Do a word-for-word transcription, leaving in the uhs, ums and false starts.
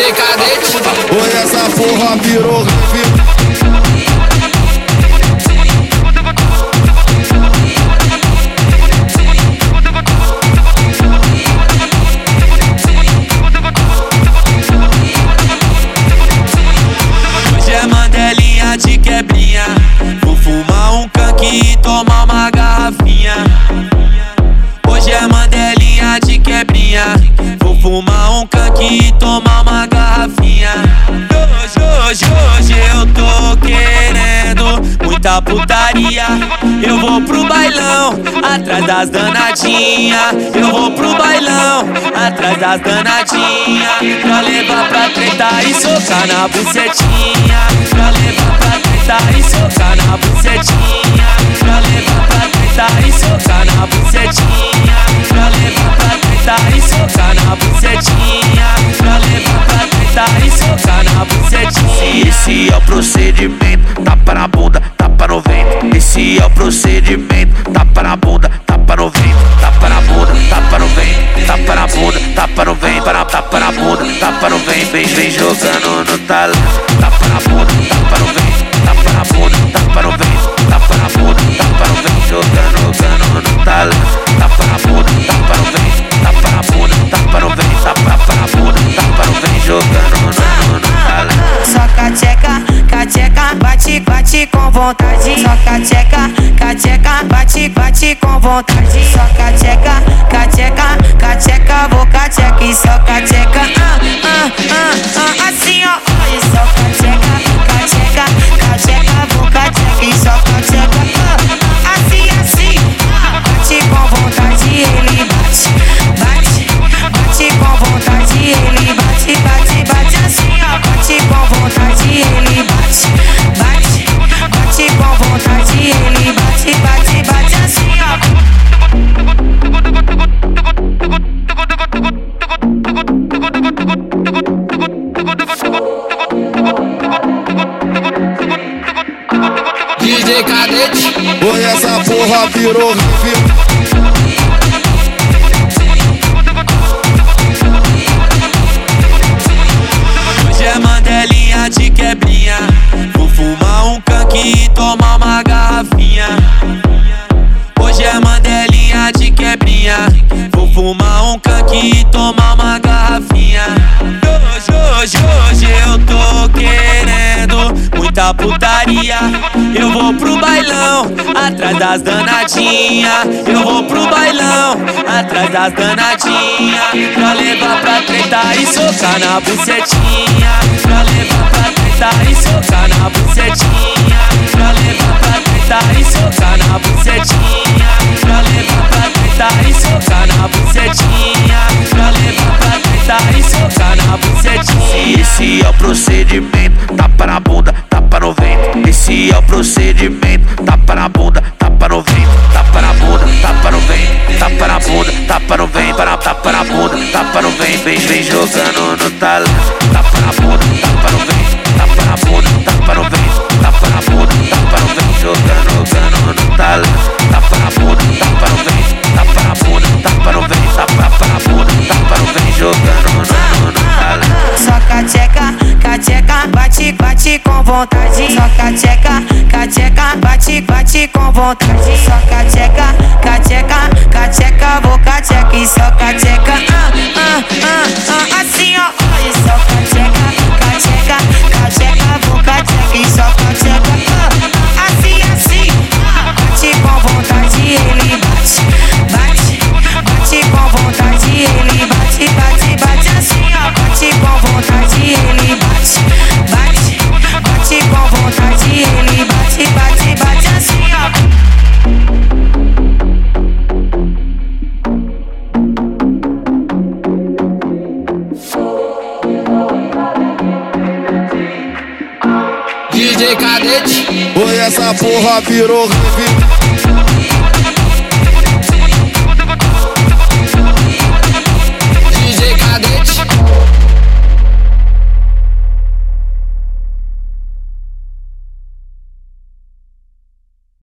D J Cadete. Oi, essa porra virou rave. De quebrinha, vou fumar um canque e tomar uma garrafinha. Hoje é mandelinha de quebrinha, vou fumar um canque e tomar uma garrafinha. Hoje, hoje, hoje eu tô querendo muita putaria. Eu vou pro bailão, atrás das danadinhas. Eu vou pro bailão, atrás das danadinhas. Pra levar pra treta e socar na bucetinha. Pra levar pra treta e socar na bucetinha. Pra levar pra treta e socar na bucetinha. Pra levar pra treta e socar na bucetinha. Pra levar pra treta e socar na bucetinha. Esse é o procedimento, tapa na bunda, tapa no vento. Esse é o procedimento, tapa na bunda, tapa no vento. Tapa na bunda, tapa no vento. Tapa na bunda, tapa no vento. Para tapa na bunda, tapa no vento. Vem, vem jogando no talão. Tapa na bunda, tapa no vento. Tapa na bunda, tapa no vento. Tapa na bunda, tapa no vento. Jogando, jogando no talão. Tapa na bunda, tapa no vento. Tapa na bunda, tapa no vento. Tapa na bunda, tapa no vento. Jogando no, no talão. Só cateca, cateca, bate, bate com vontade. Só cateca, cateca, bate, bate com vontade. Só cateca, cateca, cateca, vou cateca e só cateca. Ah, ah, ah, ah, assim ó. E só cateca, cateca, cateca, vou cateca e só cateca. Ah, assim, assim. Bate com vontade, ele bate, bate, bate com vontade, ele bate, bate, bate assim ó. Bate com vontade, ele bate, bate, bate com vontade, ele bate, bate, bate assim ó. D J Cadete. Oi, essa porra virou rave. Hoje é mandelinha de quebrinha, vou fumar um canque e tomar uma garrafinha. Hoje é mandelinha de quebrinha, vou fumar um canque e tomar uma garrafinha. Hoje, hoje, hoje eu tô querendo muita putaria. Eu vou pro bailão, atrás das danadinhas. Eu vou pro bailão, atrás das danadinhas. Pra levar pra treta e socar na bucetinha. Pra levar pra treta e socar na bucetinha. Pra levar pra treta e socar na bucetinha. Pra levar pra treta e socar na bucetinha. Pra levar pra treta e socar na bucetinha. Esse é o procedimento, tapa na bunda, tapa no vento. Esse é o procedimento, tapa na bunda, tapa no vento. Tapa na bunda, tapa no vento. Tapa na bunda, tapa no vento. Para tapa na bunda, tapa no vento. Vem, vem jogando no talão. Tapa na bunda, tapa no vento. Tapa na bunda, tapa no vento. Tapa na bunda, tapa no vento. Jogando, jogando no talão. Tapa na bunda, tapa no vento. Tapa na bunda, tapa no vento. Tapa na bunda, tapa no vento. Jogando no, no talão. Só cateca, cateca, bate, bate com vontade. Só cateca, cateca, bate, bate com vontade. Só cateca, cateca, cateca, vou cateca e só cateca. Ah, ah, ah, ah, assim ó. E só cateca, cateca, cateca, vou cateca e só cateca. Ah, assim, assim. Bate com vontade, ele bate, bate, bate com vontade, ele bate, bate, bate assim ó. Bate com vontade, ele bate, bate, bate com vontade, ele bate, bate, bate assim ó. D J Cadete. Oi, essa porra virou rave.